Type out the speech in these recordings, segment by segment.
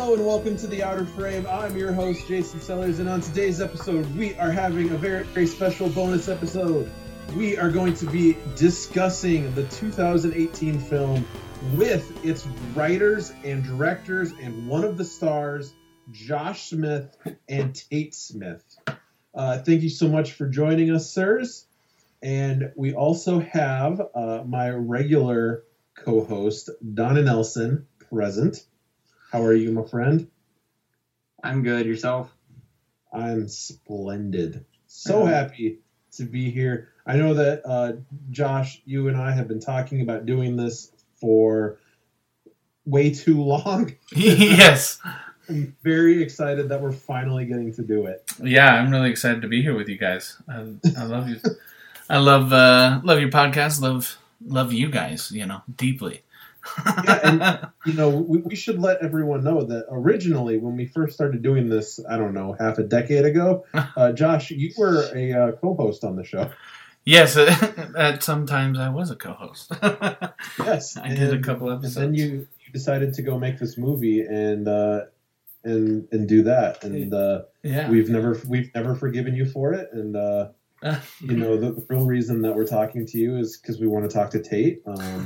Hello and welcome to The Outer Frame. I'm your host, Jason Sellers, and on today's episode, we are having a very, very special bonus episode. We are going to be discussing the 2018 film with its writers and directors and one of the stars, Josh Smith and Tate Smith. Thank you so much for joining us, sirs. And we also have my regular co-host, Donna Nelson, present. How are you, my friend? I'm good. Yourself? I'm splendid. So happy to be here. I know that, Josh, you and I have been talking about doing this for way too long. Yes. I'm very excited that we're finally getting to do it. Yeah, I'm really excited to be here with you guys. I love you. I love your podcast. Love you guys, deeply. Yeah, and we should let everyone know that originally when we first started doing this, I don't know, half a decade ago, Josh, you were a co-host on the show. Yes, at sometimes I was a co-host. Yes, I did a couple episodes. And then you decided to go make this movie and do that, and yeah, we've never forgiven you for it, and the real reason that we're talking to you is because we want to talk to Tate.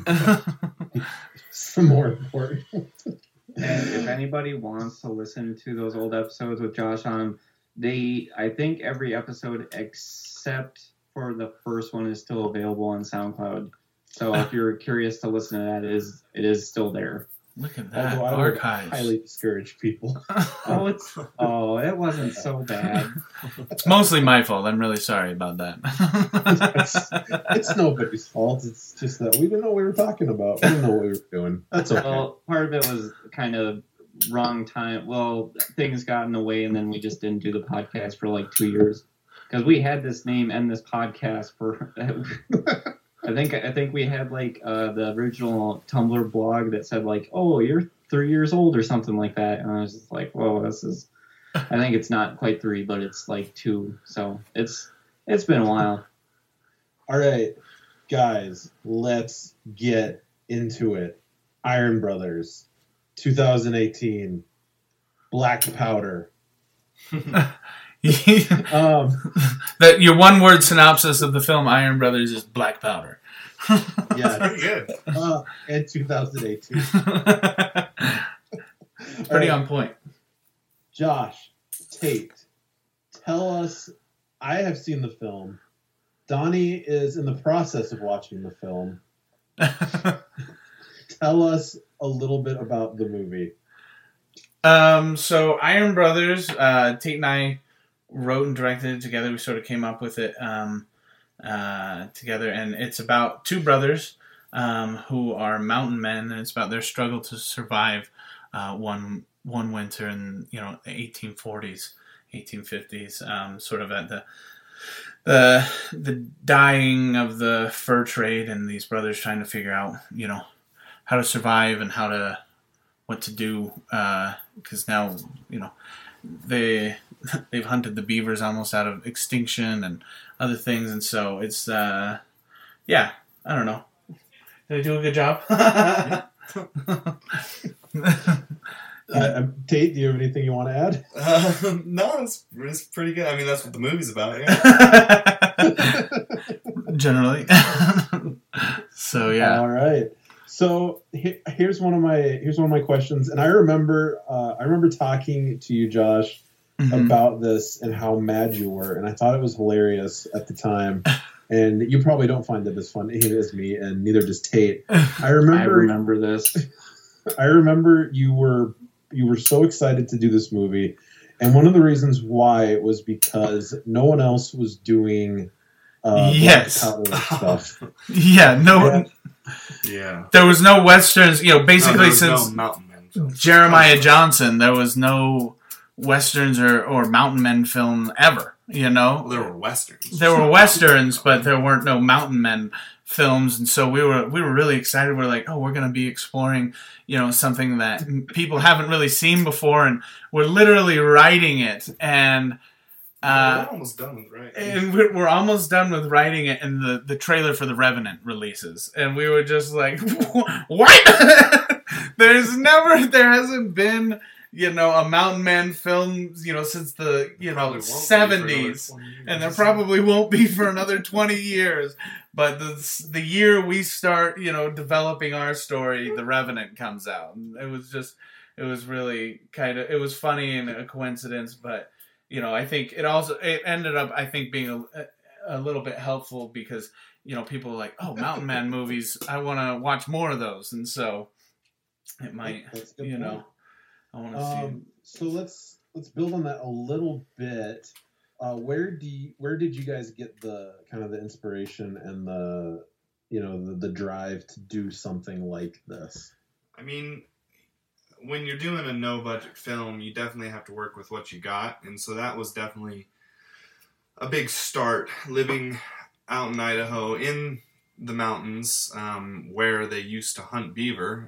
Some more important. And if anybody wants to listen to those old episodes with Josh on them, I think every episode except for the first one is still available on SoundCloud. So if you're curious to listen to that, it is still there. Look at that. Although I archives. would highly discourage people. It wasn't so bad. It's mostly my fault. I'm really sorry about that. It's nobody's fault. It's just that we didn't know what we were talking about. We didn't know what we were doing. That's okay. Well, part of it was kind of wrong time. Well, things got in the way, and then we just didn't do the podcast for like 2 years. Because we had this name and this podcast for... I think we had like the original Tumblr blog that said like, "Oh, you're 3 years old" or something like that, and I was just like, "Whoa, this is." I think it's not quite 3, but it's like 2. So it's been a while. All right, guys, let's get into it. Iron Brothers, 2018, Black Powder. That your one-word synopsis of the film Iron Brothers is Black Powder. Yeah, pretty good. And 2018. Pretty on point. Josh, Tate, tell us. I have seen the film. Donnie is in the process of watching the film. Tell us a little bit about the movie. So Iron Brothers, Tate and I wrote and directed it together. We sort of came up with it together, and it's about two brothers who are mountain men, and it's about their struggle to survive one winter in the 1840s, 1850s, sort of at the dying of the fur trade, and these brothers trying to figure out how to survive and what to do, because now they've hunted the beavers almost out of extinction and other things, and so it's I don't know. Did I do a good job? Tate, do you have anything you want to add? No, it's pretty good. I mean, that's what the movie's about. Yeah. Generally. So yeah. All right. So here's one of my questions, and I remember talking to you, Josh, about this and how mad you were, and I thought it was hilarious at the time. And you probably don't find it as funny as me, and neither does Tate. I remember this. I remember you were so excited to do this movie, and one of the reasons why was because no one else was doing yes stuff. Yeah, no. Yeah. There was no westerns, basically since no Mountain Men films. Jeremiah Johnson, there was no westerns or mountain men film ever, Well, there were westerns. There were westerns, but there weren't no mountain men films, and so we were really excited. We're like, oh, we're going to be exploring, something that people haven't really seen before, and we're literally writing it, and we're almost done with writing. And we're almost done with writing it, and the trailer for The Revenant releases, and we were just like, what? There hasn't been a Mountain Man film, since the, Probably won't be for 70s. another 20 years. And there probably won't be for another 20 years. But the year we start, developing our story, The Revenant comes out. And it was really it was funny and a coincidence, but, I think it ended up, being a little bit helpful because, people are like, oh, Mountain Man movies, I want to watch more of those. And so it might, That's a good point. I want to see. So let's build on that a little bit. Where did you guys get the kind of the inspiration and the drive to do something like this? I mean, when you're doing a no-budget film, you definitely have to work with what you got, and so that was definitely a big start. Living out in Idaho, in the mountains, where they used to hunt beaver,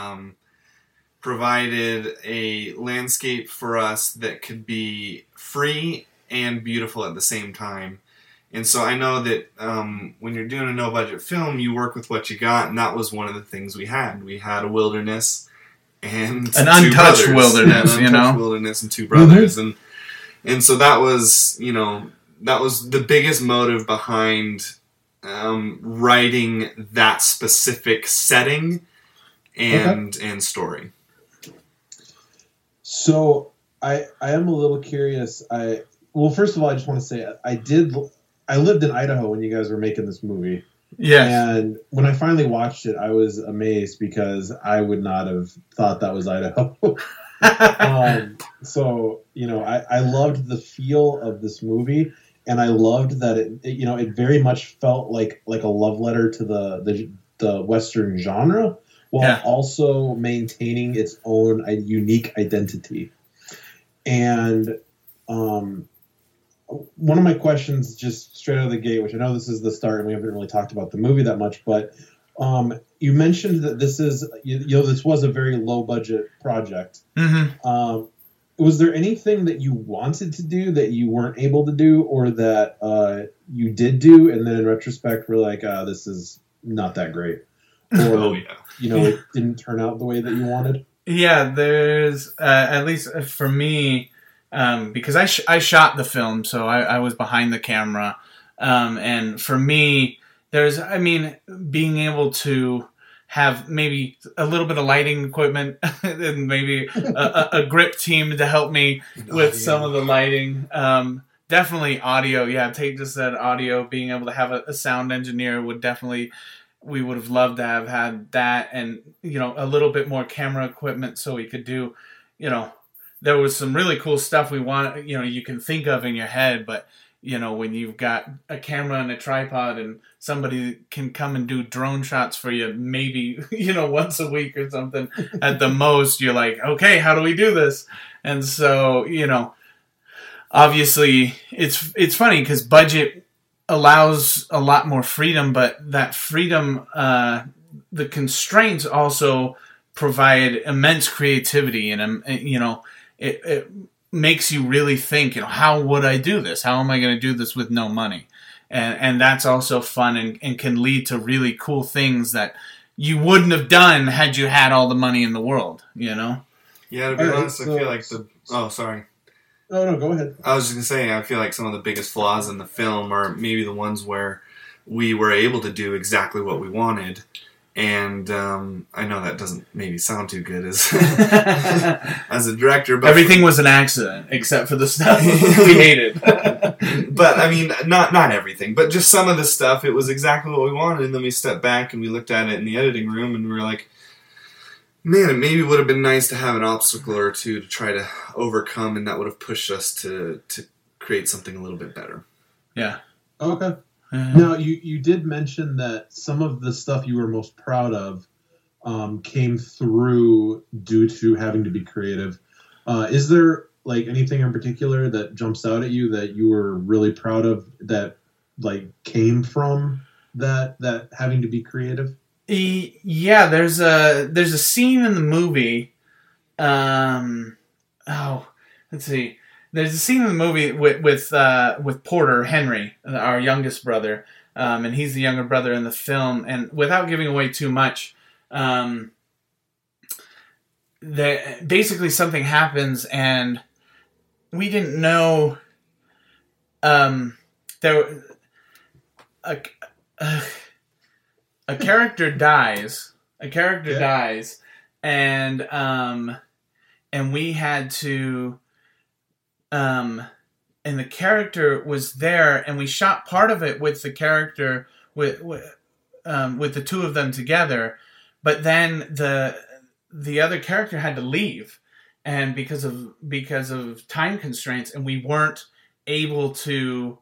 provided a landscape for us that could be free and beautiful at the same time. And so I know that when you're doing a no-budget film, you work with what you got, and that was one of the things we had. We had a wilderness and an untouched wilderness, wilderness and two brothers, and so that was the biggest motive behind writing that specific setting and story. So I am a little curious. Well, first of all, I just want to say I lived in Idaho when you guys were making this movie. Yes. And when I finally watched it, I was amazed because I would not have thought that was Idaho. So, I loved the feel of this movie, and I loved that it very much felt like a love letter to the Western genre, while also maintaining its own unique identity. And one of my questions, just straight out of the gate, which I know this is the start and we haven't really talked about the movie that much, but you mentioned that this is, this was a very low budget project. Mm-hmm. Was there anything that you wanted to do that you weren't able to do, or that you did do, and then in retrospect were like, this is not that great? Or, it didn't turn out the way that you wanted? Yeah, there's, at least for me, because I shot the film, so I was behind the camera. And for me, being able to have maybe a little bit of lighting equipment and maybe a grip team to help me with some of the lighting. Definitely audio. Yeah, Tate just said audio. Being able to have a sound engineer we would have loved to have had that, and, a little bit more camera equipment so we could do, there was some really cool stuff we want, you can think of in your head, but, when you've got a camera and a tripod and somebody can come and do drone shots for you, maybe, once a week or something at the most, you're like, okay, how do we do this? And so, obviously it's funny because budget allows a lot more freedom, but that freedom, the constraints also provide immense creativity, and it makes you really think, how would I do this? How am I going to do this with no money? And that's also fun and can lead to really cool things that you wouldn't have done had you had all the money in the world, Yeah, to be honest, I feel like oh, sorry. No, go ahead. I was just going to say, I feel like some of the biggest flaws in the film are maybe the ones where we were able to do exactly what we wanted. And I know that doesn't maybe sound too good as as a director. But everything was an accident except for the stuff we hated. But, not everything. But just some of the stuff, it was exactly what we wanted. And then we stepped back and we looked at it in the editing room and we were like, man, it maybe would have been nice to have an obstacle or two to try to overcome, and that would have pushed us to create something a little bit better. Yeah. Okay. Now, you did mention that some of the stuff you were most proud of came through due to having to be creative. Is there anything in particular that jumps out at you that you were really proud of that came from that having to be creative? Yeah, there's a scene in the movie. Let's see. There's a scene in the movie with Porter Henry, our youngest brother, and he's the younger brother in the film. And without giving away too much, basically something happens, and we didn't know. There a character dies. A character dies, and we had to. And the character was there, and we shot part of it with the character with the two of them together, but then the other character had to leave, and because of time constraints, and we weren't able to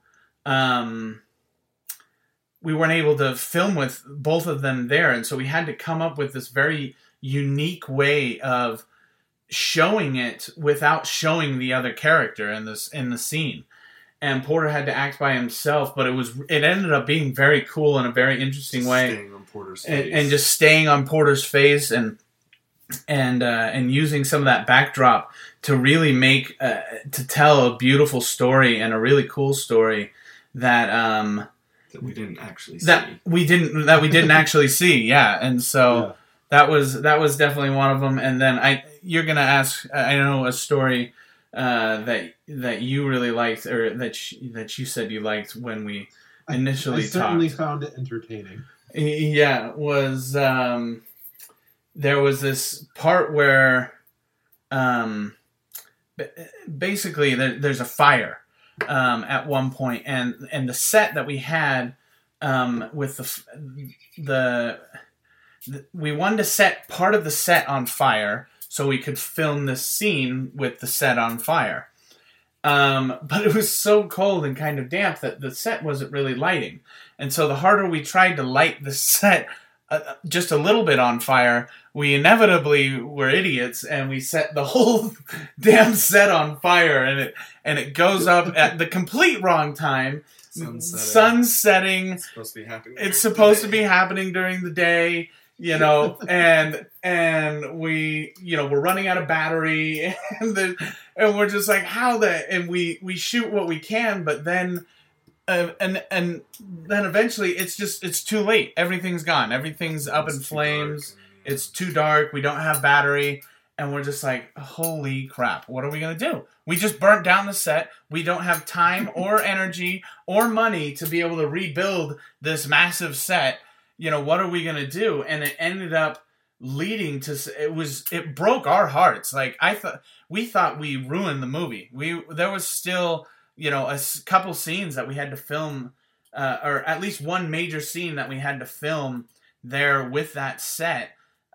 film with both of them there, and so we had to come up with this very unique way of showing it without showing the other character in the scene. And Porter had to act by himself, but it ended up being very cool in a very interesting way. Staying on Porter's face. And just staying on Porter's face and using some of that backdrop to really make to tell a beautiful story and a really cool story that we didn't actually see. That we didn't actually see. Yeah, and so that was definitely one of them. And then you're gonna ask. I know a story that you really liked, or that you said you liked when we initially talked. I certainly found it entertaining. Yeah, was there was this part where basically there's a fire at one point, and the set that we had with we wanted to set part of the set on fire so we could film this scene with the set on fire. But it was so cold and kind of damp that the set wasn't really lighting. And so the harder we tried to light the set just a little bit on fire, we inevitably were idiots, and we set the whole damn set on fire, and it goes up at the complete wrong time. Sun setting. It's supposed to be happening. It's supposed to be happening during the day, you know, and we, you know, we're running out of battery, and we're just like, and we shoot what we can, but then and then eventually it's too late. Everything's gone. Everything's up in flames. It's too dark. We don't have battery. And we're just like, holy crap, what are we going to do? We just burnt down the set. We don't have time or energy or money to be able to rebuild this massive set. You know, what are we going to do? And it ended up leading to, it broke our hearts. Like, we thought we ruined the movie. There was still, you know, a couple scenes that we had to film, or at least one major scene that we had to film there with that set.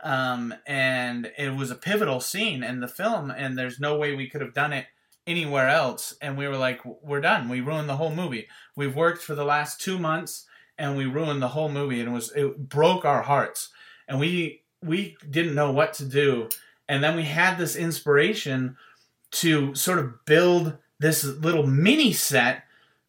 And it was a pivotal scene in the film, and there's no way we could have done it anywhere else. And we were like, we're done. We ruined the whole movie. We've worked for the last 2 months, and we ruined the whole movie, and it broke our hearts. And we didn't know what to do. And then we had this inspiration to sort of build this little mini set,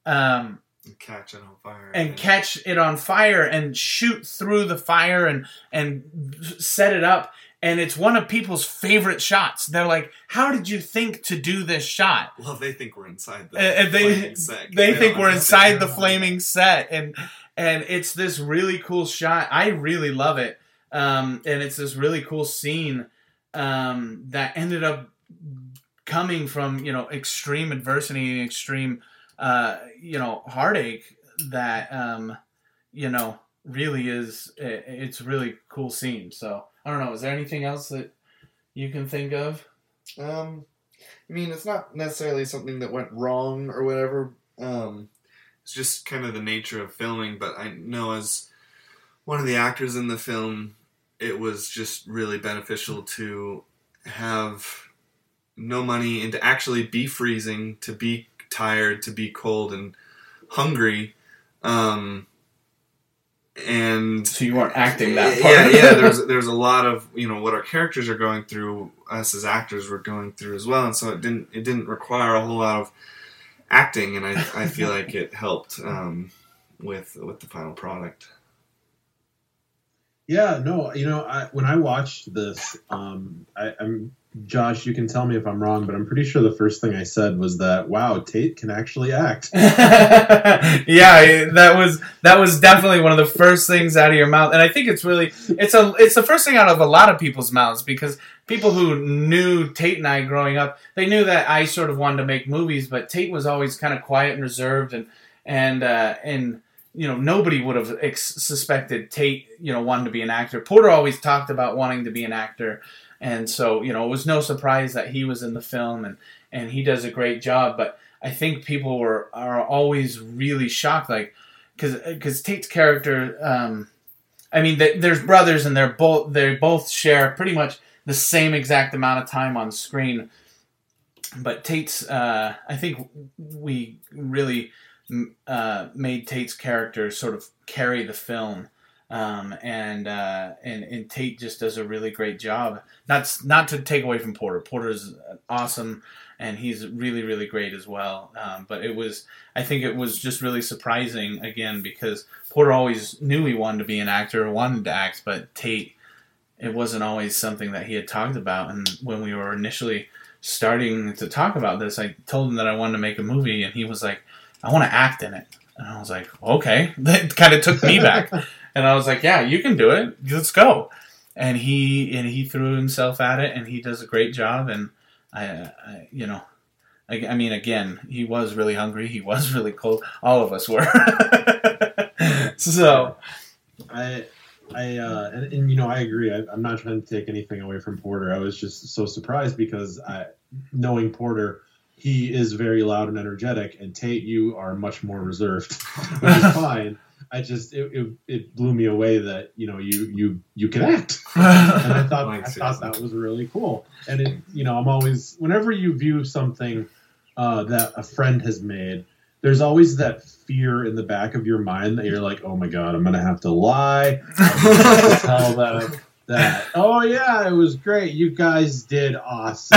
catch it on fire. And catch it on fire and shoot through the fire and set it up. And it's one of people's favorite shots. They're like, how did you think to do this shot? Well, they think we're inside the flaming set. They think we're inside the flaming set. And it's this really cool shot. I really love it. And it's this really cool scene that ended up coming from, you know, extreme adversity and extreme heartache that, really it's a really cool scene. So, I don't know, is there anything else that you can think of? I mean, it's not necessarily something that went wrong or whatever. It's just kind of the nature of filming, but I know as one of the actors in the film, it was just really beneficial to have no money and to actually be freezing, to be tired, to be cold and hungry, and so you weren't acting that part. Yeah. There's a lot of, you know, what our characters are going through, us as actors were going through as well, and so it didn't require a whole lot of acting, and I feel like it helped with the final product. Yeah, no, when I watched this, I'm Josh, you can tell me if I'm wrong, but I'm pretty sure the first thing I said was that, wow, Tate can actually act. Yeah, that was definitely one of the first things out of your mouth, and I think it's the first thing out of a lot of people's mouths, because people who knew Tate and I growing up, they knew that I sort of wanted to make movies, but Tate was always kind of quiet and reserved, and nobody would have suspected Tate, wanting to be an actor. Porter always talked about wanting to be an actor. And so, it was no surprise that he was in the film, and he does a great job. But I think people are always really shocked, like, because Tate's character, there's brothers, and they both share pretty much the same exact amount of time on screen. But Tate's, I think we really made Tate's character sort of carry the film. And Tate just does a really great job. Not to take away from Porter. Porter's awesome, and he's really, really great as well. But I think it was just really surprising, again, because Porter always knew he wanted to be an actor, wanted to act, but Tate, it wasn't always something that he had talked about. And when we were initially starting to talk about this, I told him that I wanted to make a movie, and he was like, I want to act in it. And I was like, okay. That kind of took me back. And I was like, yeah, you can do it. Let's go. And he threw himself at it, and he does a great job. And again, he was really hungry. He was really cold. All of us were. So, I agree. I'm not trying to take anything away from Porter. I was just so surprised because knowing Porter, he is very loud and energetic, and Tate, you are much more reserved, which is fine. It blew me away that you can act, and I thought that was really cool. And I'm always, whenever you view something that a friend has made, there's always that fear in the back of your mind that you're like, oh my god, I'm gonna have to lie, I'm gonna have to tell them that, oh yeah, it was great, you guys did awesome.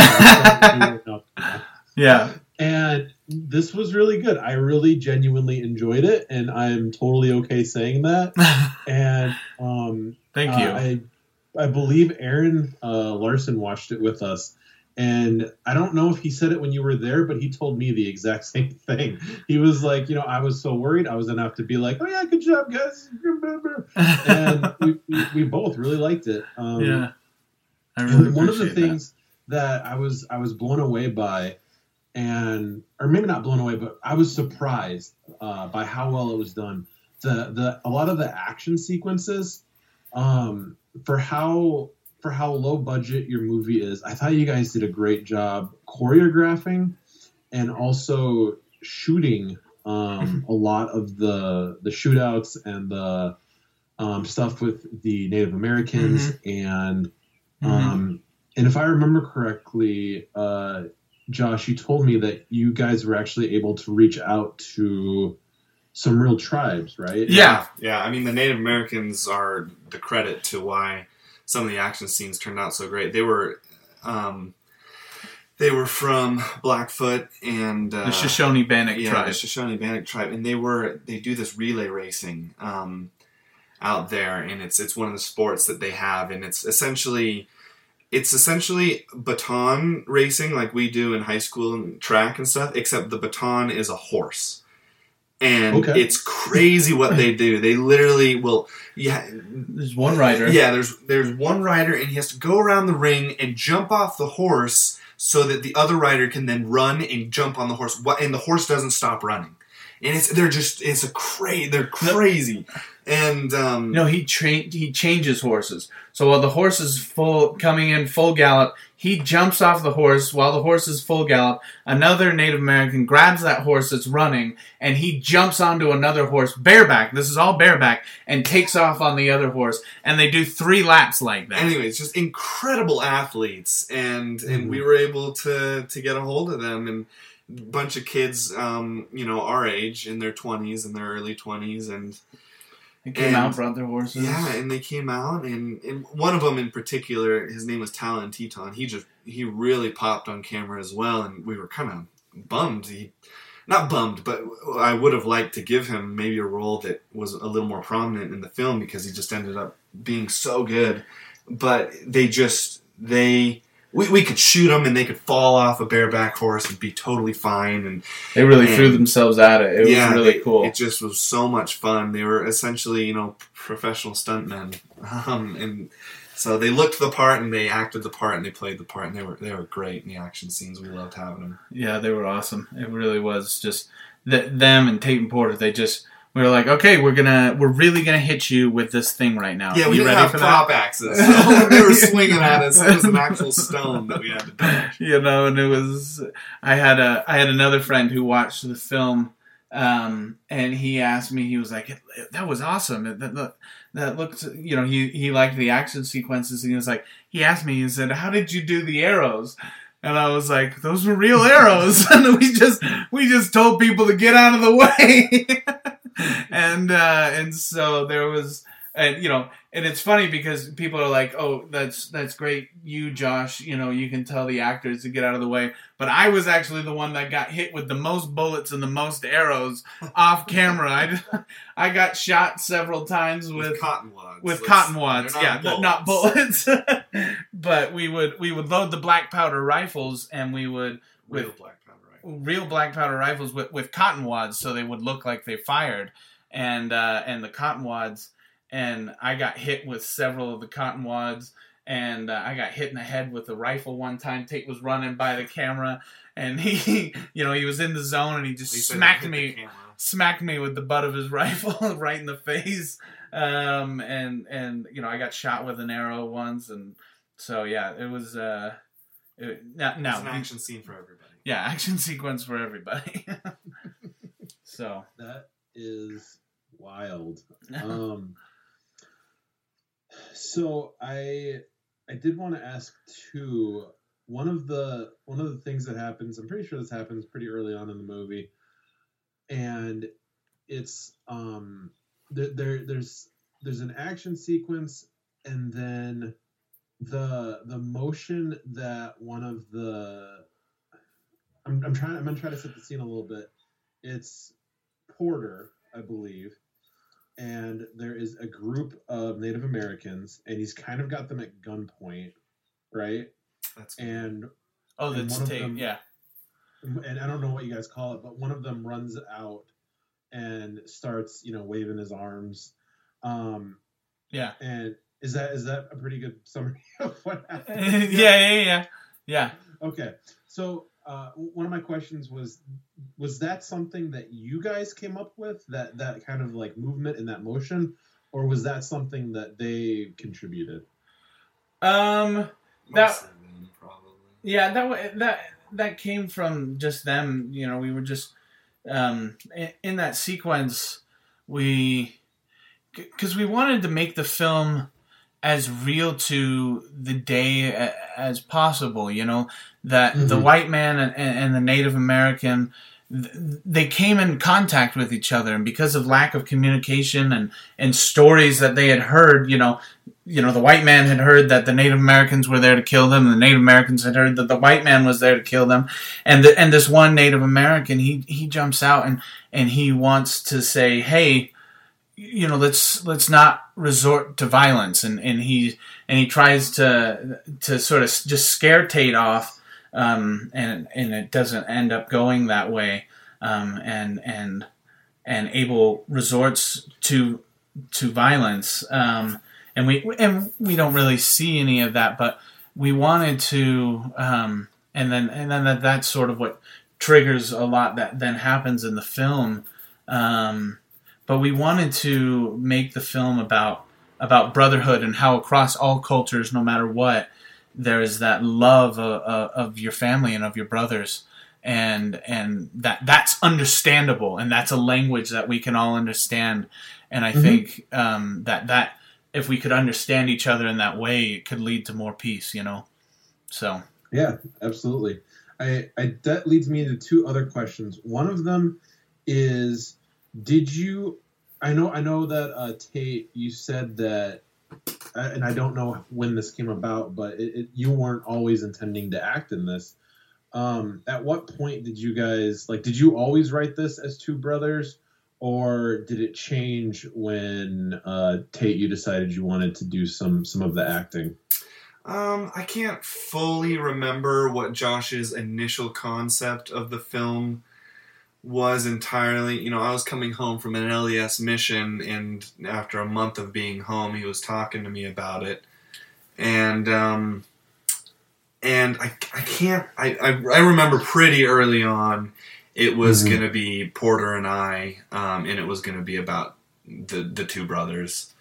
Yeah. And this was really good. I really genuinely enjoyed it, and I'm totally okay saying that. And thank you. I believe Aaron Larson watched it with us, and I don't know if he said it when you were there, but he told me the exact same thing. He was like, I was so worried I was gonna have to be like, oh yeah, good job, guys, remember. And we both really liked it. Yeah, I really one of the things that I was blown away by. Or maybe not blown away, but I was surprised by how well it was done. A lot of the action sequences, for how low budget your movie is, I thought you guys did a great job choreographing and also shooting a lot of the shootouts and the stuff with the Native Americans, and if I remember correctly, Josh, you told me that you guys were actually able to reach out to some real tribes, right? Yeah. I mean, the Native Americans are the credit to why some of the action scenes turned out so great. They were from Blackfoot and the Shoshone-Bannock tribe. The Shoshone-Bannock tribe, and they do this relay racing out there, and it's one of the sports that they have, and it's essentially baton racing like we do in high school and track and stuff, except the baton is a horse. And It's crazy what they do. They literally will... Yeah, there's one rider. Yeah, there's one rider, and he has to go around the ring and jump off the horse so that the other rider can then run and jump on the horse. And the horse doesn't stop running. And they're crazy. And he changes horses. So while the horse is coming in full gallop, he jumps off the horse while the horse is full gallop. Another Native American grabs that horse that's running, and he jumps onto another horse bareback. This is all bareback, and takes off on the other horse. And they do 3 laps like that. Anyways, just incredible athletes, and we were able to get a hold of them, and a bunch of kids, our age, in their 20s and their early 20s, and they came out, brought their horses. Yeah, and they came out, and one of them in particular, his name was Talon Teton. He really popped on camera as well, and we were kind of bummed. Not bummed, but I would have liked to give him maybe a role that was a little more prominent in the film, because he just ended up being so good, but we could shoot them and they could fall off a bareback horse and be totally fine. And they really threw themselves at it. It was really cool. It just was so much fun. They were essentially, professional stuntmen. And so they looked the part and they acted the part and they played the part and they were great in the action scenes. We loved having them. Yeah, they were awesome. It really was just them and Tate and Porter. We were like, okay, we're really gonna hit you with this thing right now. Yeah, we didn't have prop axes. So when they were swinging at us, it was an actual stone that we had to dodge. And it was. I had another friend who watched the film, and he asked me. He was like, "That was awesome. That looked." He liked the action sequences, and he asked me. He said, "How did you do the arrows?" And I was like, "Those were real arrows." And we just told people to get out of the way. And so there was, and it's funny because people are like, "Oh, that's great, you Josh, you can tell the actors to get out of the way." But I was actually the one that got hit with the most bullets and the most arrows off camera. I got shot several times with cotton wads. Not bullets. But we would load the black powder rifles, and we would real black powder rifles with cotton wads, so they would look like they fired, and the cotton wads, and I got hit with several of the cotton wads, and I got hit in the head with a rifle one time. Tate was running by the camera, and he was in the zone, and he just smacked me with the butt of his rifle right in the face, and I got shot with an arrow once, and so yeah, it was it's an action scene for everybody. Yeah, action sequence for everybody. So that is wild. So I did want to ask too. One of the things that happens, I'm pretty sure this happens pretty early on in the movie, and it's there's an action sequence, and then the motion that one of the I'm gonna try to set the scene a little bit. It's Porter, I believe, and there is a group of Native Americans, and he's kind of got them at gunpoint, right? That's cool. And that's Tate, yeah. And I don't know what you guys call it, but one of them runs out and starts, waving his arms. Yeah. And is that a pretty good summary of what happened? Yeah. Okay, so. One of my questions was that something that you guys came up with, that kind of like movement and that motion, or was that something that they contributed? Probably. Yeah, that came from just them. We were just in that sequence. Because we wanted to make the film as real to the day as possible, that the white man and the Native American, they came in contact with each other, and because of lack of communication and stories that they had heard, the white man had heard that the Native Americans were there to kill them, and the Native Americans had heard that the white man was there to kill them, and this one Native American, he jumps out and he wants to say, hey, let's not resort to violence, and he tries to sort of just scare Tate off, and it doesn't end up going that way, and Abel resorts to violence, and we don't really see any of that, but we wanted to, and then that's sort of what triggers a lot that then happens in the film. But we wanted to make the film about brotherhood and how across all cultures, no matter what, there is that love of your family and of your brothers, and that's understandable, and that's a language that we can all understand. And I think that if we could understand each other in that way, it could lead to more peace. So yeah, absolutely. That leads me into two other questions. One of them is, I know that Tate, you said that, and I don't know when this came about, but you weren't always intending to act in this. At what point did you guys, did you always write this as two brothers, or did it change when Tate, you decided you wanted to do some of the acting? I can't fully remember what Josh's initial concept of the film was entirely. You know, I was coming home from an LES mission, and after a month of being home, he was talking to me about it, and I remember pretty early on it was going to be Porter and I, and it was going to be about the two brothers.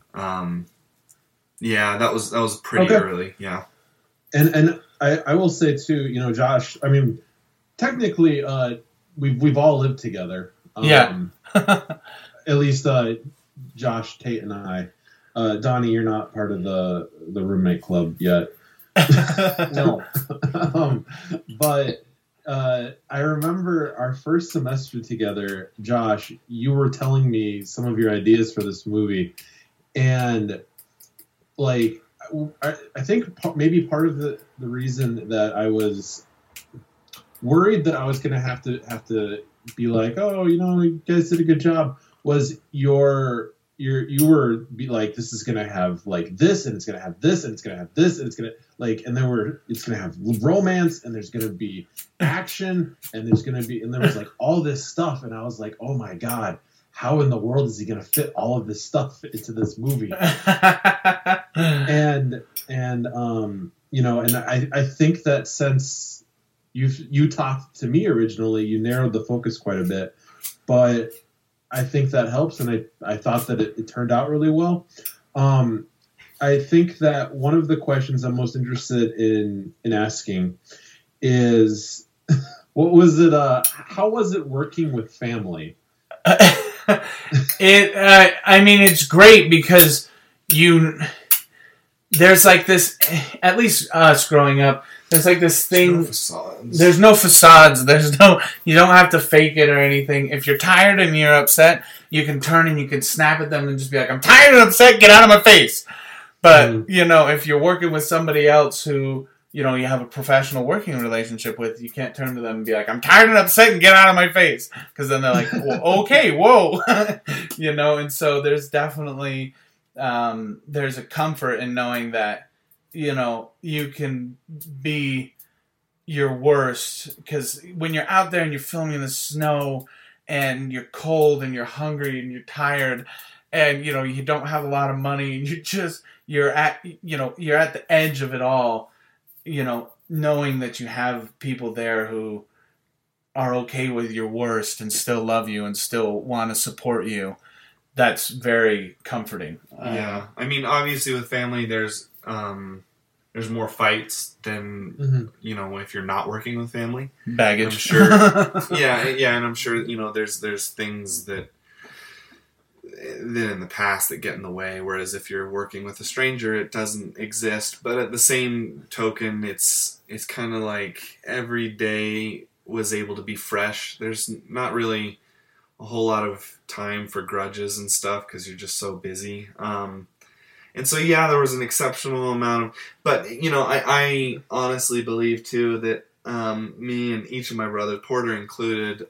Yeah, that was pretty early. Yeah, and I will say too, you know, Josh. I mean, technically, we've all lived together. At least Josh, Tate, and I. Donnie, you're not part of the roommate club yet. No. But I remember our first semester together, Josh, you were telling me some of your ideas for this movie, and like I think maybe part of the reason that I was worried that I was going to have to be like, oh, you know, you guys did a good job, was you were be like, this is gonna have like this, and it's gonna have this, and it's gonna have this, and it's gonna like, and then it's gonna have romance, and there's gonna be action, and there was like all this stuff, and I was like, oh my god, how in the world is he gonna fit all of this stuff into this movie? and you know, and I think that since you talked to me originally, you narrowed the focus quite a bit, but I think that helps, and I thought that it turned out really well. I think that one of the questions I'm most interested in asking is, what was it? How was it working with family? I mean, it's great because there's like this, at least us growing up, there's like this thing. There's no facades. You don't have to fake it or anything. If you're tired and you're upset, you can turn and you can snap at them and just be like, I'm tired and upset, get out of my face. But, you know, if you're working with somebody else who, you know, you have a professional working relationship with, you can't turn to them and be like, I'm tired and upset and get out of my face. Because then they're like, well, okay, whoa. You know, and so there's definitely, there's a comfort in knowing that, you know, you can be your worst, because when you're out there and you're filming in the snow and you're cold and you're hungry and you're tired and, you know, you don't have a lot of money and you're at the edge of it all, you know, knowing that you have people there who are okay with your worst and still love you and still want to support you, that's very comforting. Yeah. I mean, obviously with family, there's more fights than, you know, if you're not working with family. Baggage. I'm sure. yeah, and I'm sure, you know, there's things that in the past that get in the way, whereas if you're working with a stranger, it doesn't exist. But at the same token, it's kind of like every day was able to be fresh. There's not really a whole lot of time for grudges and stuff because you're just so busy. And so, yeah, there was an exceptional amount of... But, you know, I honestly believe, too, that me and each of my brothers, Porter included,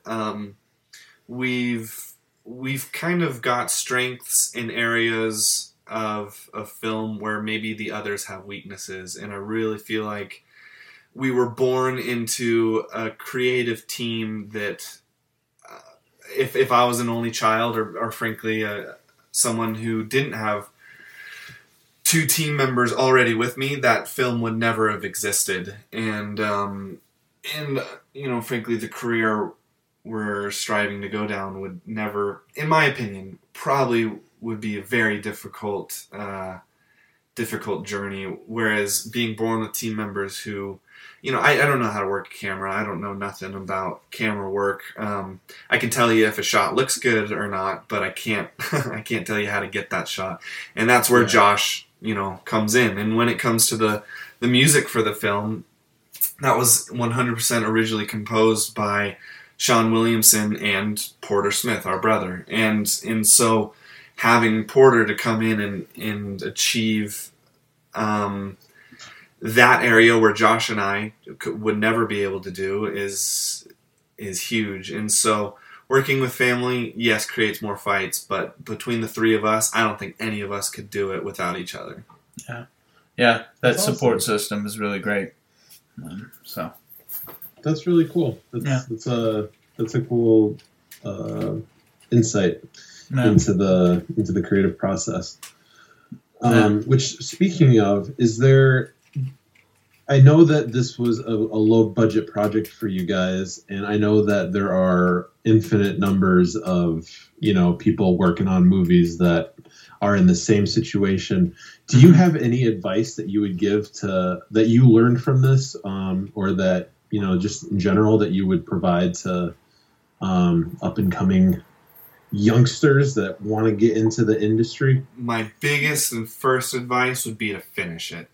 we've kind of got strengths in areas of film where maybe the others have weaknesses. And I really feel like we were born into a creative team that... If I was an only child or frankly, someone who didn't have two team members already with me, that film would never have existed. And you know, frankly, the career we're striving to go down would never, in my opinion, probably would be a very difficult journey. Whereas being born with team members who, you know, I don't know how to work a camera. I don't know nothing about camera work. I can tell you if a shot looks good or not, but I can't tell you how to get that shot. And that's where Josh, you know, comes in. And when it comes to the music for the film, that was 100% originally composed by Sean Williamson and Porter Smith, our brother. And so having Porter to come in and achieve that area where Josh and I would never be able to do is huge. And so working with family, yes, creates more fights, but between the three of us, I don't think any of us could do it without each other. Yeah, that That's support awesome. system is really great. So That's really cool. That's a cool insight into the creative process. Which, speaking of, is there? I know that this was a low budget project for you guys, and I know that there are infinite numbers of people working on movies that are in the same situation. Do you have any advice that you would give that you learned from this, or that just in general that you would provide to up and coming youngsters that want to get into the industry? My biggest and first advice would be to finish it.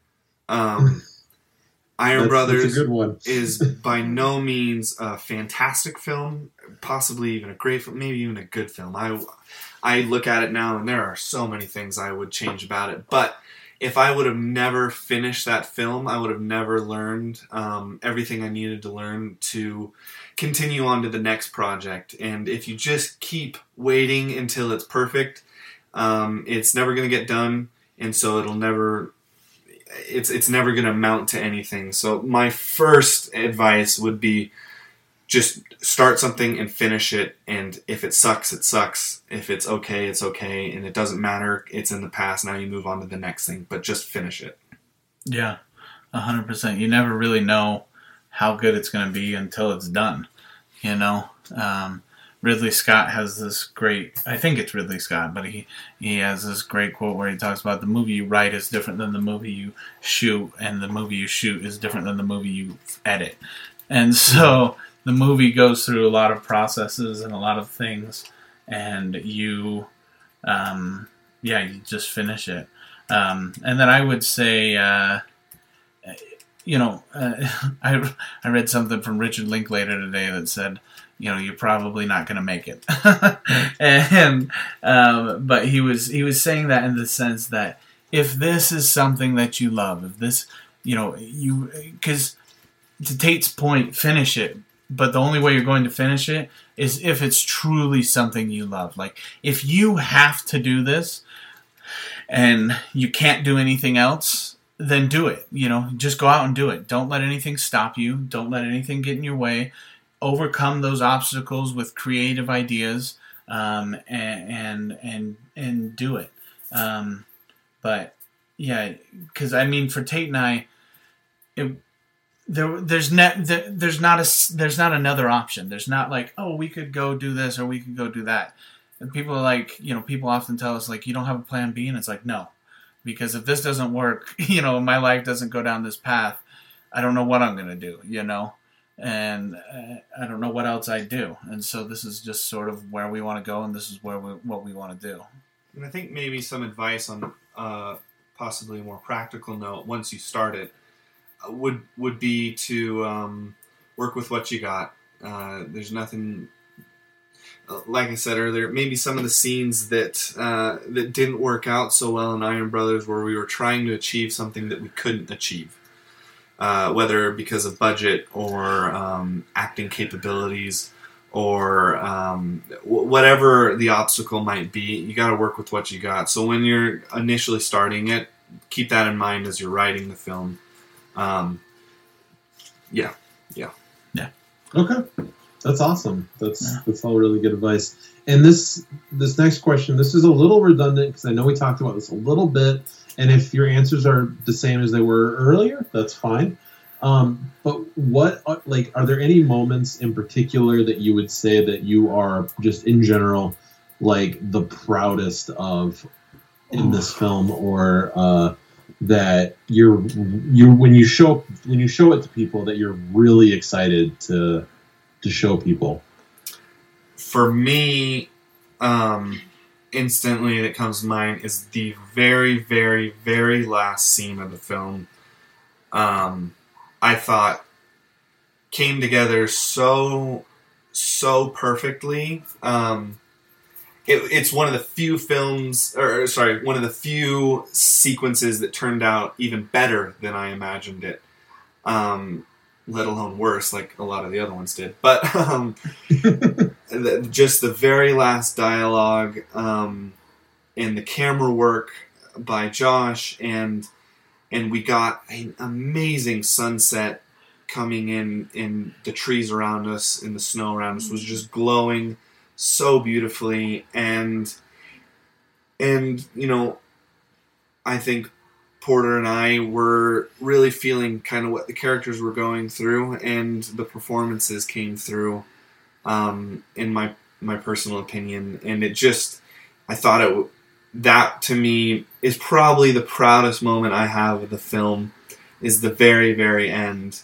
Iron Brothers that's a good one. is by no means a fantastic film, possibly even a great film, maybe even a good film. I look at it now and there are so many things I would change about it. But if I would have never finished that film, I would have never learned everything I needed to learn to continue on to the next project. And if you just keep waiting until it's perfect, it's never going to get done. And so it'll never... It's never going to amount to anything. So my first advice would be just start something and finish it. And if it sucks, it sucks. If it's okay, it's okay. And it doesn't matter. It's in the past. Now you move on to the next thing. But just finish it. Yeah, 100%. You never really know how good it's going to be until it's done. Ridley Scott has this great, I think it's Ridley Scott, but he has this great quote where he talks about the movie you write is different than the movie you shoot, and the movie you shoot is different than the movie you edit. And so the movie goes through a lot of processes and a lot of things, and you just finish it. And then I would say, I read something from Richard Linklater today that said, you're probably not going to make it. And but he was saying that in the sense that if this is something that you love, if this, because to Tate's point, finish it. But the only way you're going to finish it is if it's truly something you love. Like, if you have to do this and you can't do anything else, then do it. Just go out and do it. Don't let anything stop you. Don't let anything get in your way. Overcome those obstacles with creative ideas, and do it. But yeah, because for Tate and I, there's not another option. There's not like, oh, we could go do this or we could go do that. And people are like, people often tell us like, you don't have a plan B, and it's like, no, because if this doesn't work, my life doesn't go down this path, I don't know what I'm gonna do, and I don't know what else I do. And so this is just sort of where we want to go, and this is what we want to do. And I think maybe some advice on possibly a more practical note, once you start it, would be to work with what you got. There's nothing, like I said earlier, maybe some of the scenes that didn't work out so well in Iron Brothers, where we were trying to achieve something that we couldn't achieve. Whether because of budget or acting capabilities or whatever the obstacle might be, you got to work with what you got. So when you're initially starting it, keep that in mind as you're writing the film. Yeah. Okay, that's awesome. That's all really good advice. And this next question, this is a little redundant because I know we talked about this a little bit. And if your answers are the same as they were earlier, that's fine. But are there any moments in particular that you would say that you are just in general, like the proudest of in this film, or that you're when you show it to people that you're really excited to show people? For me, instantly that comes to mind is the very, very, very last scene of the film. I thought came together so perfectly. It's one of the few one of the few sequences that turned out even better than I imagined it. Let alone worse, like a lot of the other ones did. But just the very last dialogue, and the camera work by Josh, and we got an amazing sunset coming in the trees around us, in the snow around us, was just glowing so beautifully, and I think Porter and I were really feeling kind of what the characters were going through, and the performances came through, in my personal opinion, and I thought that to me is probably the proudest moment I have of the film, is the very, very end,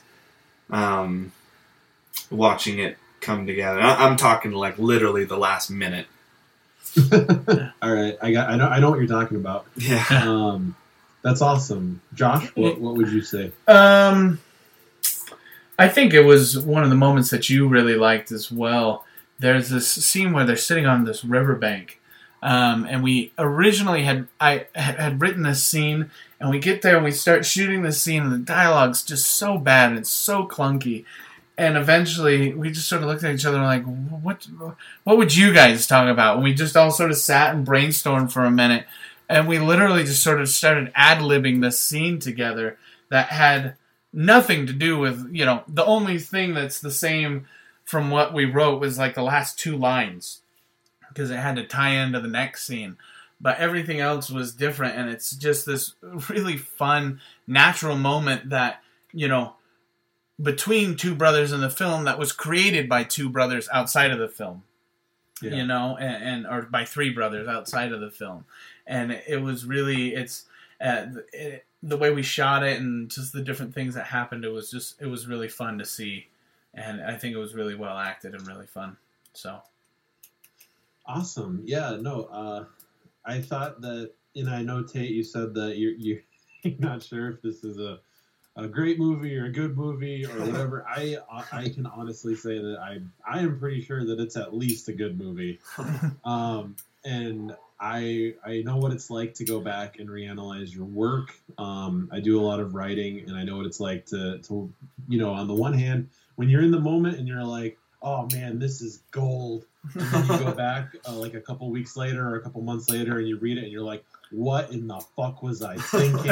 watching it come together. I'm talking like literally the last minute. All right, I know what you're talking about. Yeah. That's awesome. Josh, what would you say? I think it was one of the moments that you really liked as well. There's this scene where they're sitting on this riverbank, and we originally had written this scene, and we get there and we start shooting this scene, and the dialogue's just so bad and it's so clunky. And eventually, we just sort of looked at each other and like, what would you guys talk about? And we just all sort of sat and brainstormed for a minute. And we literally just sort of started ad-libbing this scene together that had nothing to do with, the only thing that's the same from what we wrote was like the last 2 lines. Because it had to tie into the next scene. But everything else was different. And it's just this really fun, natural moment that, between 2 brothers in the film that was created by 2 brothers outside of the film. Yeah. Or by 3 brothers outside of the film. And it was really, the way we shot it and just the different things that happened, it was really fun to see. And I think it was really well acted and really fun. So. Awesome. Yeah, no, I thought that, and I know, Tate, you said that you're not sure if this is a great movie or a good movie or whatever. I can honestly say that I am pretty sure that it's at least a good movie. And I know what it's like to go back and reanalyze your work. I do a lot of writing, and I know what it's like to on the one hand, when you're in the moment and you're like, oh man, this is gold. And then you go back like a couple weeks later or a couple months later and you read it and you're like, what in the fuck was I thinking?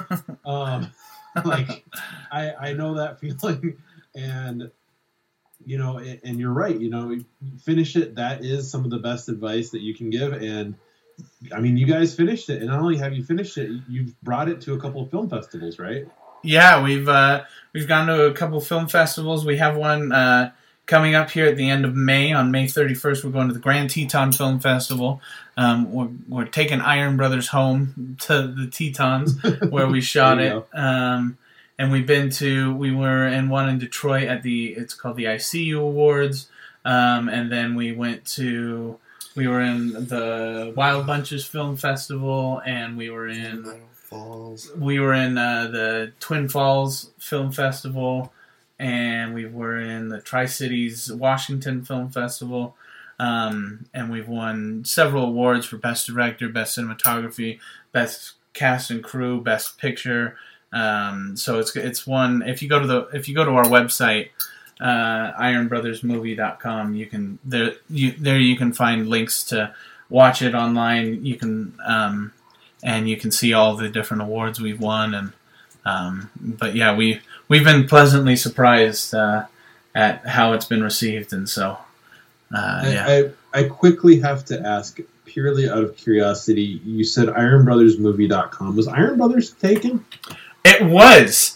Like, I know that feeling, and and you're right. Finish it. That is some of the best advice that you can give. And I mean, you guys finished it, and not only have you finished it, you've brought it to a couple of film festivals, right? Yeah, we've gone to a couple of film festivals. We have one coming up here at the end of May. On May 31st, we're going to the Grand Teton Film Festival. We're taking Iron Brothers home to the Tetons where we shot it. And we were in one in Detroit at it's called the ICU Awards. And then we were in the Wild Bunches Film Festival, and we were in the Twin Falls Film Festival, and we were in the Tri-Cities Washington Film Festival. And we've won several awards for Best Director, Best Cinematography, Best Cast and Crew, Best Picture. So it's one. If you go to our website, ironbrothersmovie.com, you can find links to watch it online. You can and you can see all the different awards we've won. And but yeah, we've been pleasantly surprised at how it's been received, and so. Yeah. I quickly have to ask, purely out of curiosity, you said ironbrothersmovie.com. Was Iron Brothers taken? It was.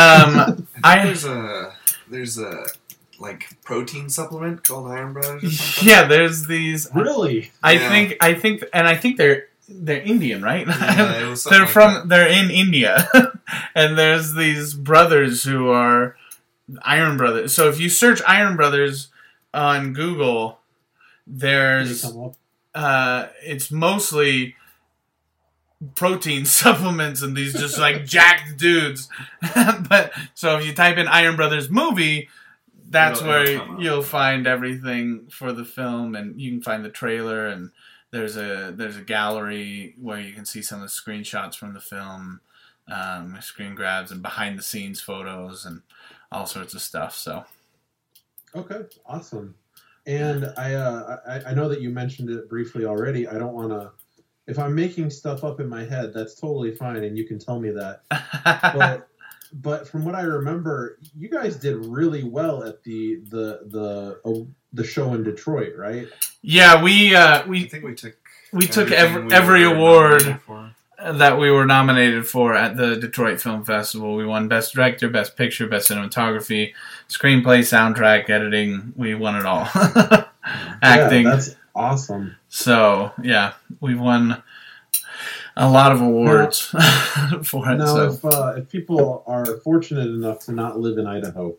There's a like protein supplement called Iron Brothers or something? Yeah, there's these. Really? I think they're Indian, right? Yeah, it was they're in India. And there's these brothers who are Iron Brothers. So if you search Iron Brothers on Google, it's mostly protein supplements and these just like jacked dudes. But so if you type in Iron Brothers movie, that's where you'll find everything for the film, and you can find the trailer, and there's a gallery where you can see some of the screenshots from the film, screen grabs and behind the scenes photos and all sorts of stuff. So okay, awesome. And I know that you mentioned it briefly already. I don't want to. If I'm making stuff up in my head, that's totally fine, and you can tell me that. But from what I remember, you guys did really well at the show in Detroit, right? Yeah, I think we took everything every were award nominated for. that we were nominated for at the Detroit Film Festival. We won Best Director, Best Picture, Best Cinematography, Screenplay, Soundtrack, Editing. We won it all. Acting. Yeah, that's awesome. So, yeah, we've won a lot of awards for it. Now, So. if people are fortunate enough to not live in Idaho,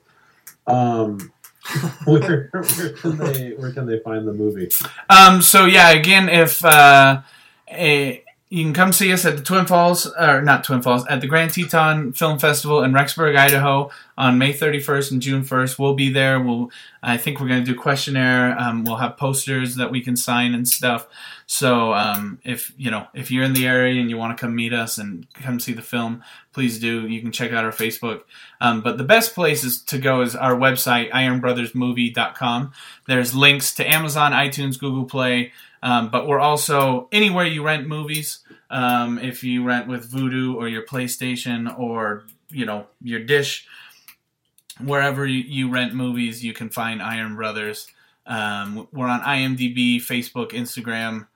where can they find the movie? So yeah, again, if you can come see us at the at the Grand Teton Film Festival in Rexburg, Idaho, on May 31st and June 1st. We'll be there. I think we're going to do questionnaire. We'll have posters that we can sign and stuff. So if you're in the area and you want to come meet us and come see the film, please do. You can check out our Facebook. But the best places to go is our website, ironbrothersmovie.com. There's links to Amazon, iTunes, Google Play. But we're also anywhere you rent movies. If you rent with Vudu or your PlayStation or your Dish, wherever you rent movies, you can find Iron Brothers. We're on IMDb, Facebook, Instagram.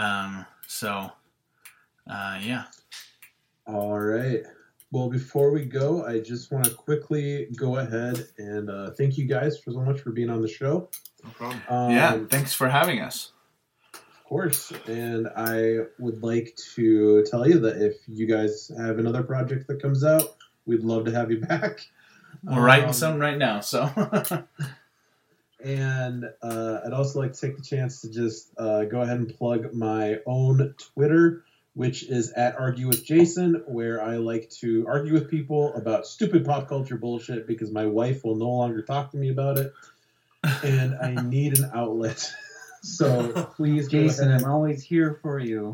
Yeah. All right. Well, before we go, I just want to quickly go ahead and thank you guys so much for being on the show. No problem. Yeah, thanks for having us. Of course. And I would like to tell you that if you guys have another project that comes out, we'd love to have you back. We're writing some right now, so. And I'd also like to take the chance to just go ahead and plug my own Twitter, which is at Argue with Jason, where I like to argue with people about stupid pop culture bullshit because my wife will no longer talk to me about it, and I need an outlet. So please, Jason, I'm always here for you.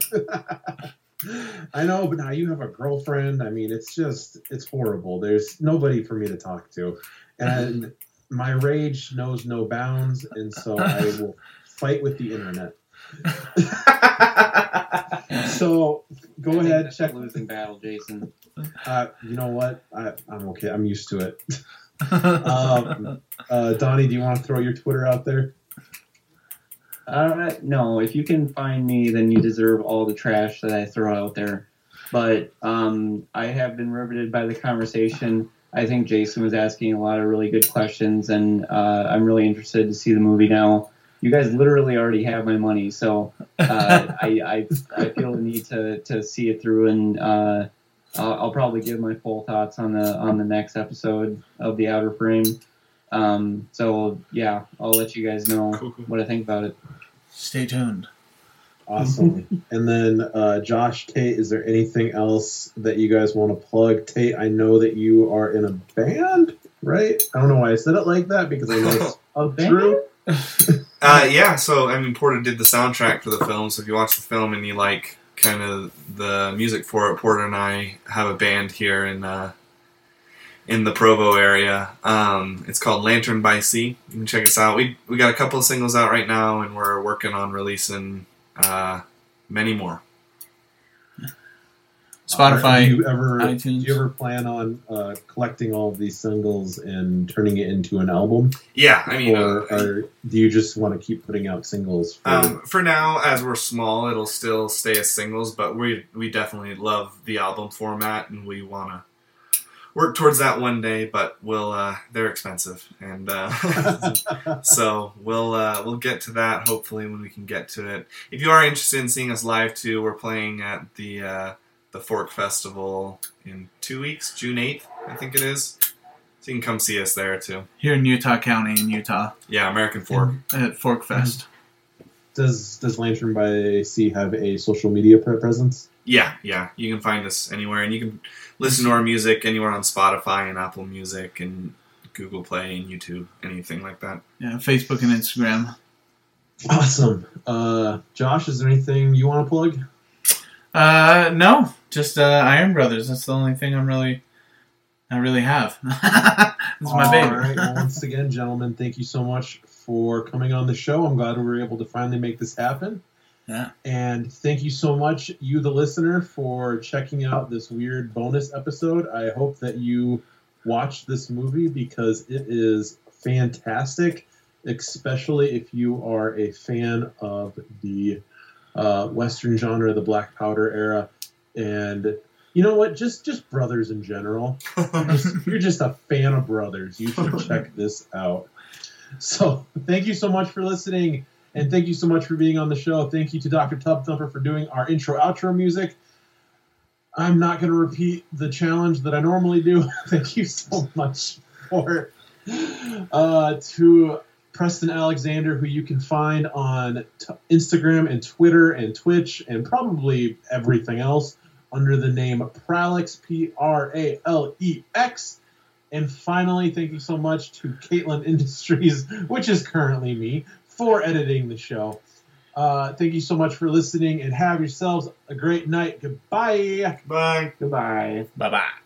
I know, but now you have a girlfriend. I mean, it's horrible. There's nobody for me to talk to, and my rage knows no bounds, and so I will fight with the internet. So go ahead, check losing battle, Jason. You know what? I'm okay. I'm used to it. Donnie, do you want to throw your Twitter out there? No. If you can find me, then you deserve all the trash that I throw out there. But I have been riveted by the conversation. I think Jason was asking a lot of really good questions, and I'm really interested to see the movie now. You guys literally already have my money, so I feel the need to see it through, and I'll probably give my full thoughts on the next episode of The Outer Frame. So yeah, I'll let you guys know what I think about it. Stay tuned. Awesome. And then Josh, Tate, is there anything else that you guys want to plug? Tate, I know that you are in a band, right? I don't know why I said it like that because I know it's true. Yeah, so Porter did the soundtrack for the film, so if you watch the film and you like kind of the music for it, Porter and I have a band here in the Provo area. It's called Lantern by Sea. You can check us out. We got a couple of singles out right now, and we're working on releasing many more. Spotify, do iTunes. Do you ever plan on collecting all of these singles and turning it into an album? Yeah, or do you just want to keep putting out singles? For now, as we're small, it'll still stay as singles, but we definitely love the album format, and we want to work towards that one day. But they're expensive, and so we'll get to that hopefully when we can get to it. If you are interested in seeing us live too, we're playing at the Fork Festival in 2 weeks, June 8th, I think it is. So you can come see us there too. Here in Utah County in Utah. Yeah, American Fork. At Fork Fest. Does Lantern by Sea have a social media presence? Yeah. You can find us anywhere, and you can listen to our music anywhere on Spotify and Apple Music and Google Play and YouTube, anything like that. Yeah, Facebook and Instagram. Awesome. Josh, is there anything you want to plug? No, just Iron Brothers. That's the only thing I'm really I really have. It's my baby. All right. Well, once again, gentlemen, thank you so much for coming on the show. I'm glad we were able to finally make this happen. Yeah. And thank you so much, you, the listener, for checking out this weird bonus episode. I hope that you watch this movie because it is fantastic, especially if you are a fan of the Western genre, the Black Powder era. And you know what? Just brothers in general. You're just a fan of brothers. You should check this out. So thank you so much for listening. And thank you so much for being on the show. Thank you to Dr. Tub Thumper for doing our intro-outro music. I'm not going to repeat the challenge that I normally do. Thank you so much for to Preston Alexander, who you can find on Instagram and Twitter and Twitch and probably everything else under the name Pralex, Pralex. And finally, thank you so much to Caitlin Industries, which is currently me, for editing the show. Thank you so much for listening and have yourselves a great night. Goodbye. Bye. Goodbye. Bye-bye.